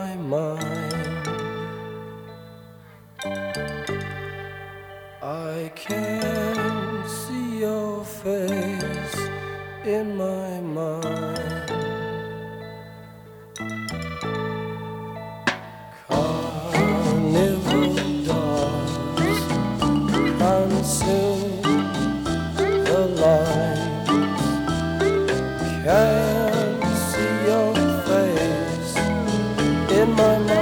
my mind. I can see your face in my mind. Carnival dogs consume the light. Can see your face in my mind.